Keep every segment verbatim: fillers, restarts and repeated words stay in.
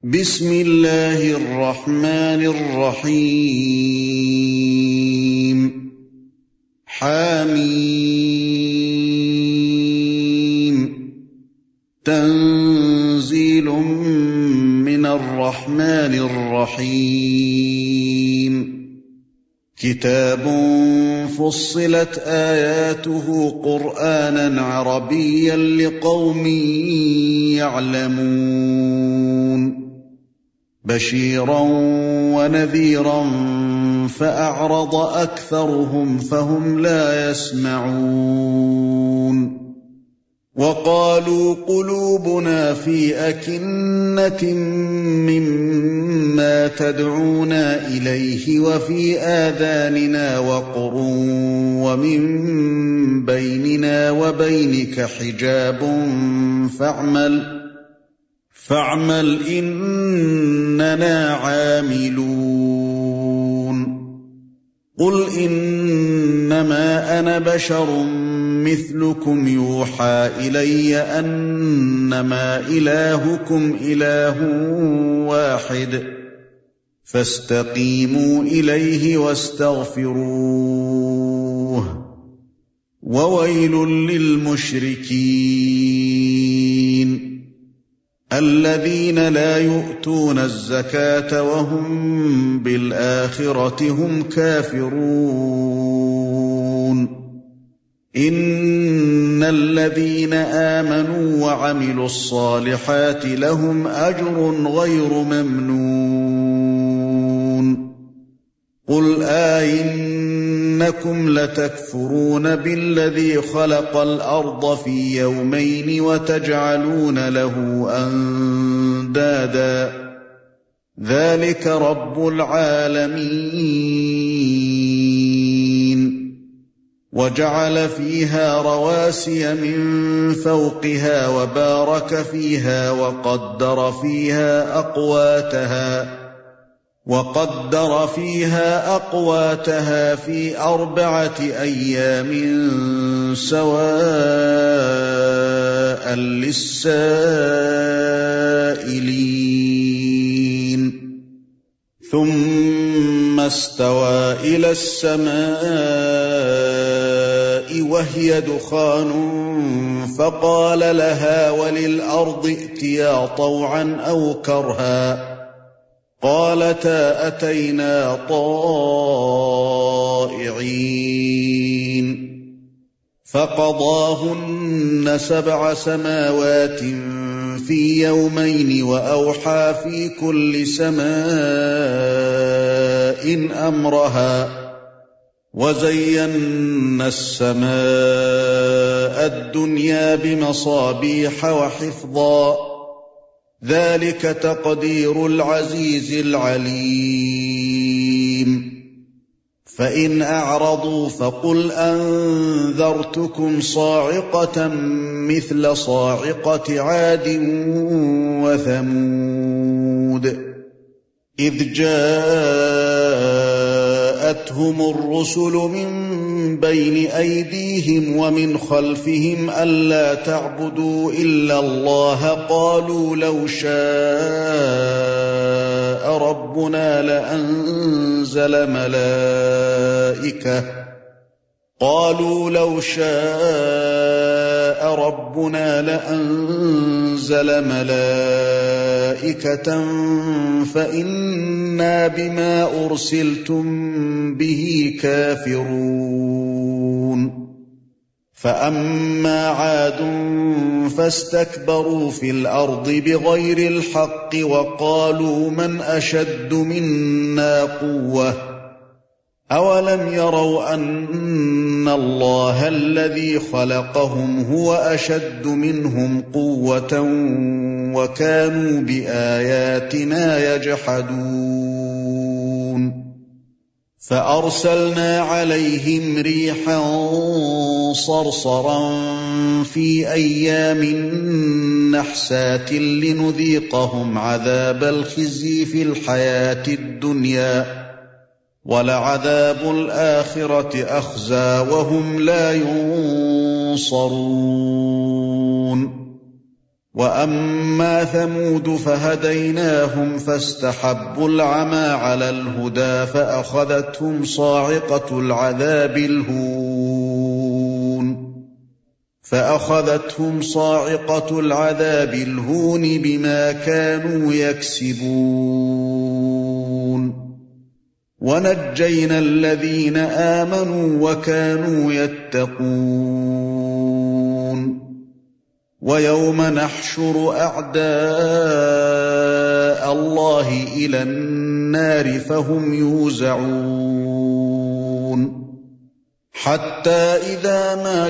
بسم الله الرحمن الرحيم حميم تنزيل من الرحمن الرحيم كتاب فصلت آياته قرآنا عربيا لقوم يعلمون بشيرا ونذيرا فأعرض أكثرهم فهم لا يسمعون وقالوا قلوبنا في أكنة مما تدعونا إليه وفي آذاننا وقر ومن بيننا وبينك حجاب فاعمل فاعمل إننا عاملون قل إنما أنا بشر مثلكم يوحى إلي أنما إلهكم إله واحد فاستقيموا إليه واستغفروه وويل للمشركين الذين لا يؤتون الزكاة وهم بالآخرة هم كافرون إن الذين آمنوا وعملوا الصالحات لهم أجر غير ممنون قل أئنكم لتكفرون بالذي خلق الأرض في يومين وتجعلون له أندادا ذلك رب العالمين وجعل فيها رواسي من فوقها وبارك فيها وقدر فيها أقواتها وقدر فيها أقواتها في أربعة أيام سواء للسائلين ثم استوى إلى السماء وهي دخان فقال لها وللأرض ائتيا طوعا أو كرها قالتا أتينا طائعين فقضاهن سبع سماوات في يومين وأوحى في كل سماء أمرها وزينا السماء الدنيا بمصابيح وحفظا ذلك تقدير العزيز العليم فإن أعرضوا فقل أنذرتكم صاعقة مثل صاعقة عاد وثمود إذ جاءتهم الرسل من بين أيديهم ومن خلفهم ألا تعبدوا إلا الله قالوا لو شاء ربنا لأنزل ملائكة قالوا لو شاء ربنا لأنزل ملائكة فإنا بما أرسلتم به كافرون فأما عاد فاستكبروا في الأرض بغير الحق وقالوا من أشد منا قوة أولم يروا أن الله الذي خلقهم هو أشد منهم قوة وكانوا بآياتنا يجحدون فأرسلنا عليهم ريحا صرصرا في أيام نحسات لنذيقهم عذاب الخزي في الحياة الدنيا ولعذاب الآخرة أخزى وهم لا ينصرون وَأَمَّا ثَمُودُ فَهَدَيْنَاهُمْ فَاسْتَحَبُّوا الْعَمَىٰ عَلَى الْهُدَىٰ فَأَخَذَتْهُمْ صَاعِقَةُ الْعَذَابِ الْهُونِ فَأَخَذَتْهُمْ صَاعِقَةُ الْعَذَابِ الْهُونِ بِمَا كَانُوا يَكْسِبُونَ وَنَجَّيْنَا الَّذِينَ آمَنُوا وَكَانُوا يَتَّقُونَ وَيَوْمَ نَحْشُرُ أَعْدَاءَ اللَّهِ إِلَى النَّارِ فَهُمْ يُوزَعُونَ حَتَّى إِذَا مَا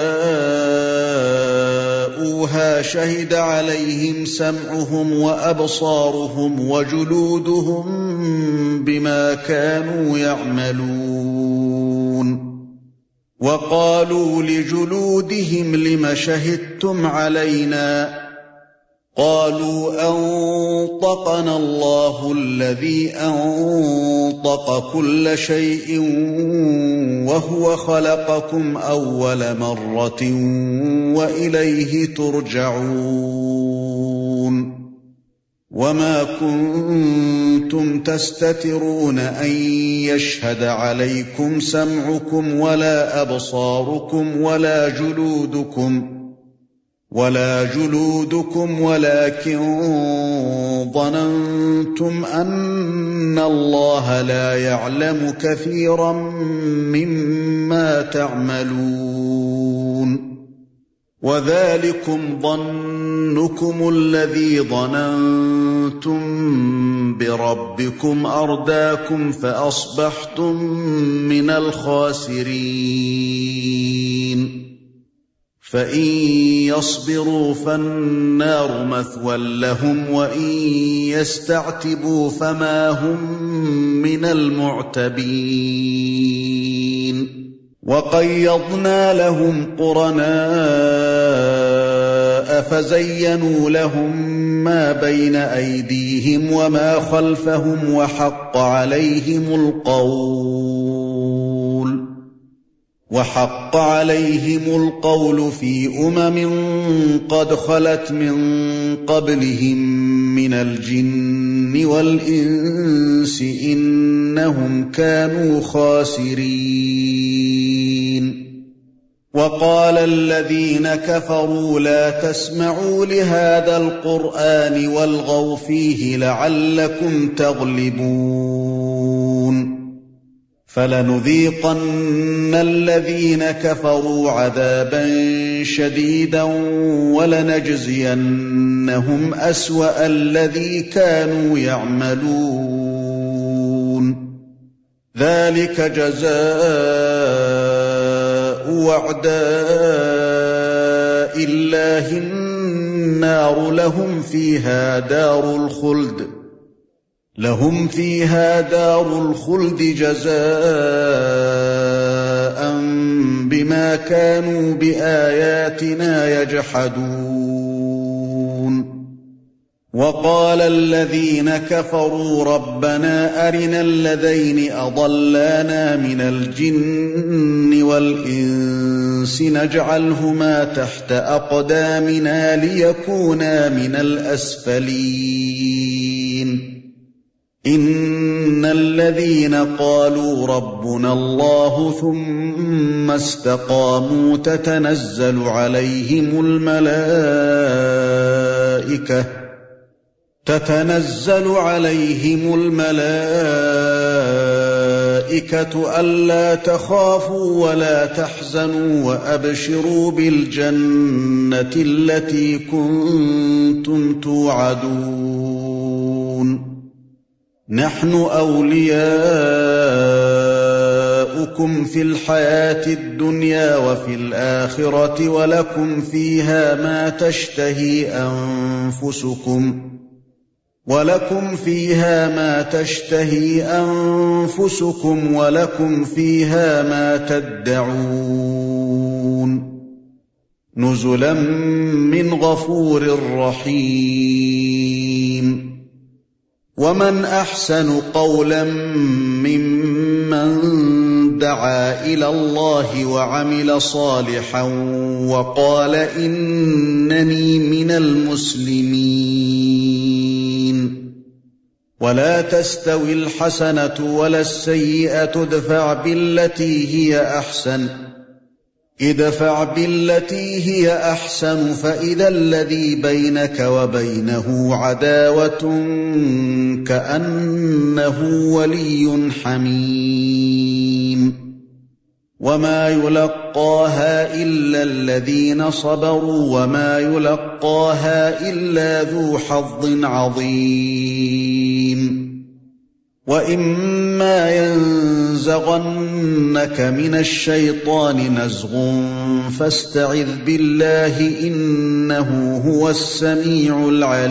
جَاءُوهَا شَهِدَ عَلَيْهِمْ سَمْعُهُمْ وَأَبْصَارُهُمْ وَجُلُودُهُم بِمَا كَانُوا يَعْمَلُونَ وَقَالُوا لِجُلُودِهِمْ لِمَ شَهِدتُّمْ عَلَيْنَا قَالُوا أَنطَقَنَا اللَّهُ الَّذِي أَنطَقَ كُلَّ شَيْءٍ وَهُوَ خَلَقَكُمْ أَوَّلَ مَرَّةٍ وَإِلَيْهِ تُرْجَعُونَ وَمَا كُنتُمْ تَسْتَتِرُونَ أَن يَشْهَدَ عَلَيْكُمْ سَمْعُكُمْ وَلَا أَبْصَارُكُمْ وَلَا جُلُودُكُمْ وَلَا جُلُودُكُمْ وَلَكِنْ ظَنَنتُمْ أَنَّ اللَّهَ لَا يَعْلَمُ كَثِيرًا مِّمَّا تَعْمَلُونَ وَذَلِكُمْ ظَنُّكُمُ الَّذِي ظَنَنتُم بِرَبِّكُمْ أَرْدَاكُمْ فَأَصْبَحْتُم مِّنَ الْخَاسِرِينَ فَإِن يَصْبِرُوا فَالنَّارُ مَثْوًى لَّهُمْ وَإِن يَسْتَعْتِبُوا فَمَا هُم مِّنَ الْمُعْتَبِينَ وَقَيَّضْنَا لَهُمْ قُرَنَاءَ فَزَيَّنُوا لَهُم مَّا بَيْنَ أَيْدِيهِمْ وَمَا خَلْفَهُمْ وَحَقَّ عَلَيْهِمُ الْقَوْلُ وَحَقَّ عَلَيْهِمُ الْقَوْلُ فِي أُمَمٍ قَدْ خَلَتْ مِن قَبْلِهِم مِّنَ الْجِنِّ وَالْإِنسِ إِنَّهُمْ كَانُوا خَاسِرِينَ وَقَالَ الَّذِينَ كَفَرُوا لَا تَسْمَعُوا لِهَٰذَا الْقُرْآنِ وَالْغَوْا فِيهِ لَعَلَّكُمْ تَغْلِبُونَ فَلَنُذِيقَنَّ الَّذِينَ كَفَرُوا عَذَابًا شَدِيدًا وَلَنَجْزِيَنَّهُمْ أَسْوَأَ الَّذِي كَانُوا يَعْمَلُونَ ذَلِكَ جَزَاءُ أَعْدَاءِ اللَّهِ النَّارُ لَهُمْ فِيهَا دَارُ الْخُلْدِ لهم فيها دار الخلد جزاء بما كانوا بآياتنا يجحدون وقال الذين كفروا ربنا أرنا الذين أضلانا من الجن والإنس نجعلهما تحت أقدامنا ليكونا من الأسفلين إِنَّ الَّذِينَ قَالُوا رَبُّنَا اللَّهُ ثُمَّ اسْتَقَامُوا تَتَنَزَّلُ عَلَيْهِمُ الْمَلَائِكَةُ تَتَنَزَّلُ عَلَيْهِمُ الْمَلَائِكَةُ أَلَّا تَخَافُوا وَلَا تَحْزَنُوا وَأَبْشِرُوا بِالْجَنَّةِ الَّتِي كُنتُمْ تُوعَدُونَ نَحْنُ أَوْلِيَاؤُكُمْ فِي الْحَيَاةِ الدُّنْيَا وَفِي الْآخِرَةِ وَلَكُمْ فِيهَا مَا تَشْتَهِي أَنفُسُكُمْ وَلَكُمْ فِيهَا مَا تَشْتَهِي أَنفُسُكُمْ وَلَكُمْ فِيهَا مَا تَدَّعُونَ نُزُلًا مِّنْ غَفُورٍ رَّحِيمٍ ومن أحسن قولا ممن دعا إلى الله وعمل صالحا وقال إنني من المسلمين ولا تستوي الحسنة ولا السيئة ادفع بالتي هي أحسن ادفع بالتي هي أحسن فإذا الذي بينك وبينه عداوة كأنه ولي حميم وما يلقاها إلا الذين صبروا وما يلقاها إلا ذو حظ عظيم وإما ينزغنك من الشيطان نزغ فاستعذ بالله إنه هو السميع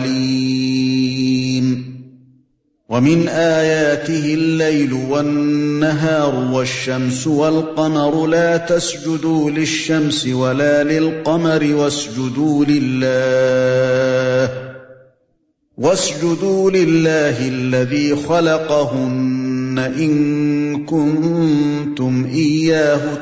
العليم ومن آياته الليل والنهار والشمس والقمر لا تسجدوا للشمس ولا للقمر واسجدوا لله واسجدوا لله الذي خلقهن إن كنتم إياه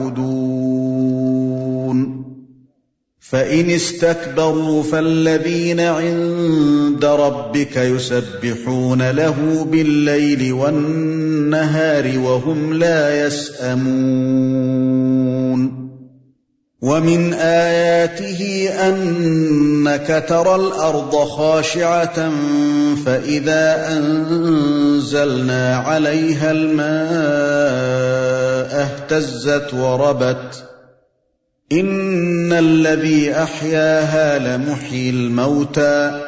تعبدون فإن استكبروا فالذين عند ربك يسبحون له بالليل والنهار وهم لا يسأمون ومن آياته أنك ترى الأرض خاشعة فإذا أنزلنا عليها الماء اهتزت وربت إن الذي أحياها لمحيي الموتى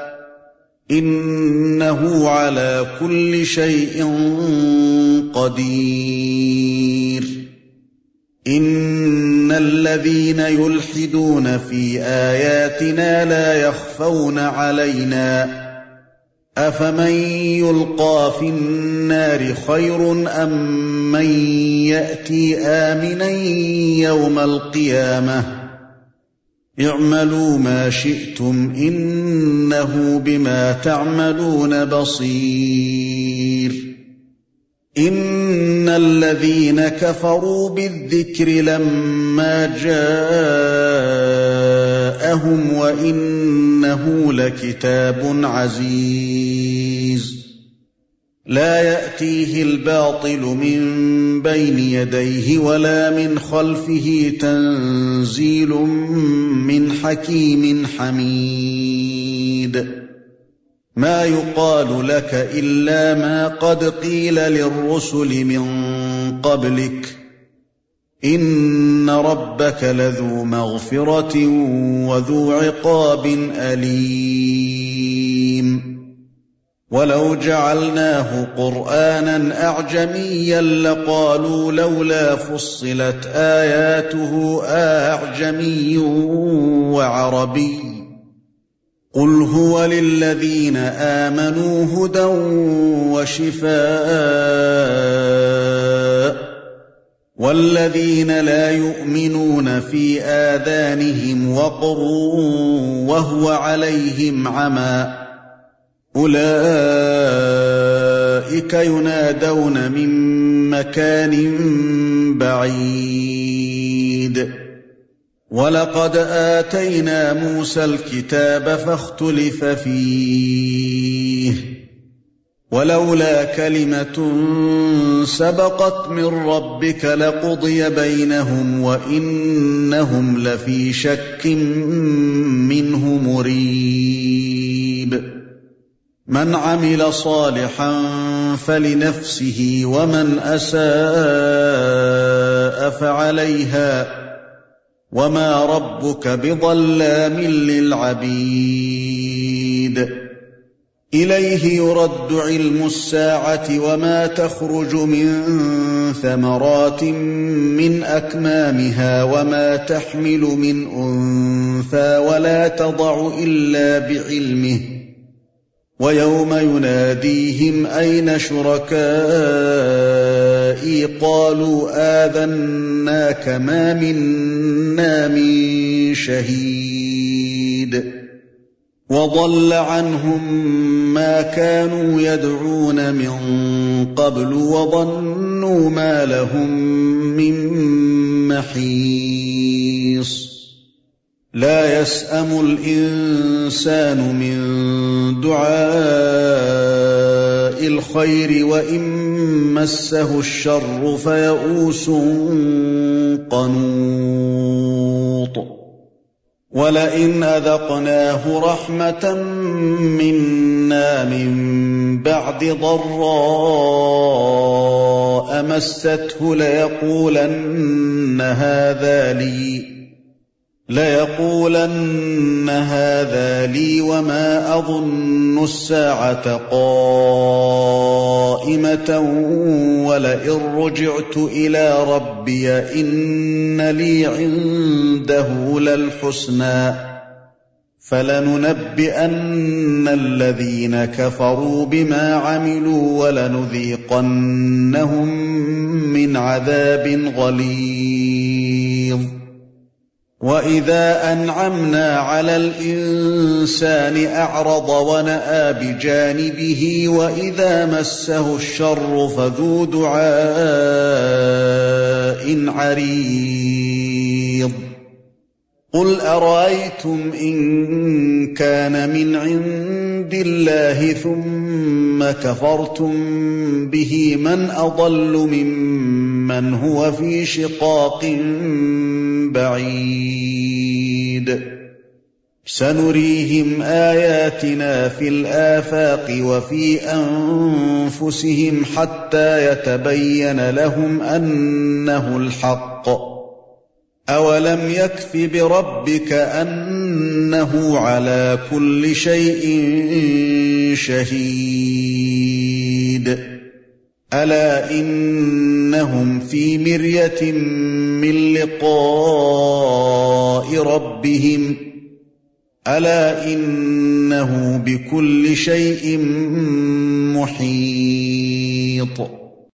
إنه على كل شيء قدير إن الذين يلحدون في آياتنا لا يخفون علينا أفمن يلقى في النار خير أم من يأتي آمنا يوم القيامة اعملوا ما شئتم إنه بما تعملون بصير إن الذين كفروا بالذكر لما جاءهم وإنه لكتاب عزيز لا يأتيه الباطل من بين يديه ولا من خلفه تنزيل من حكيم حميد ما يقال لك إلا ما قد قيل للرسل من قبلك إن ربك لذو مغفرة وذو عقاب أليم ولو جعلناه قرآنا أعجميا لقالوا لولا فصلت آياته أعجمي وعربي قل هو للذين آمنوا هدى وشفاء والذين لا يؤمنون في آذانهم وقر وهو عليهم عمى أولئك ينادون من مكان بعيد ولقد آتينا موسى الكتاب فاختلف فيه ولولا كلمة سبقت من ربك لقضي بينهم وإنهم لفي شك منه مريب من عمل صالحا فلنفسه ومن أساء فعليها وما ربك بظلام للعبيد إليه يرد علم الساعة وما تخرج من ثمرات من أكمامها وما تحمل من أنثى ولا تضع إلا بعلمه ويوم يناديهم أين شركائي قالوا آذناك ما منا من شهيد وَضَلَّ عَنْهُم مَّا كَانُوا يَدْعُونَ مِن قَبْلُ وَظَنُّوا مَا لَهُم مِّن مَّحِيصٍ لَا يَسْأَمُ الْإِنسَانُ مِن دُعَاءِ الْخَيْرِ وَإِن مَّسَّهُ الشَّرُّ فَيَئُوسٌ قَنُوطٌ وَلَئِنْ أَذَقْنَاهُ رَحْمَةً مِّنَّا مِن بَعْدِ ضَرَّاءَ مَسَّتْهُ لَيَقُولَنَّ هَٰذَا لِي لَيَقُولَنَّ هَٰذَا لِي وَمَا أَظُنُّ السَّاعَةَ قَائِمَةً وَلَئِن رُّجِعْتُ إِلَىٰ رَبِّي إِنَّ لِي عِندَهُ لَلْحُسْنَىٰ فَلَنُنَبِّئَنَّ الَّذِينَ كَفَرُوا بِمَا عَمِلُوا وَلَنُذِيقَنَّهُم مِّنْ عَذَابٍ غَلِيظٍ وَإِذَا أَنْعَمْنَا عَلَى الْإِنسَانِ أَعْرَضَ وَنَأَىٰ بِجَانِبِهِ وَإِذَا مَسَّهُ الشَّرُّ فَذُو دُعَاءٍ عَرِيضٍ قُلْ أَرَأَيْتُمْ إِن كَانَ مِنْ عِندِ اللَّهِ ثُمَّ كَفَرْتُم بِهِ مَنْ أَضَلُّ مِمَّنْ هُوَ فِي شِقَاقٍ بَعِيدٍ سَنُرِيهِمْ آيَاتِنَا فِي الْآفَاقِ وَفِي أَنفُسِهِمْ حَتَّىٰ يَتَبَيَّنَ لَهُمْ أَنَّهُ الْحَقُّ أَوَلَمْ يَكْفِ بِرَبِّكَ أَنَّهُ عَلَىٰ كُلِّ شَيْءٍ شَهِيدٌ أَلَا إِنَّهُمْ فِي مِرْيَةٍ مِّن لِّقَاءِ رَبِّهِمْ أَلَا إِنَّهُ بِكُلِّ شَيْءٍ مُّحِيطٌ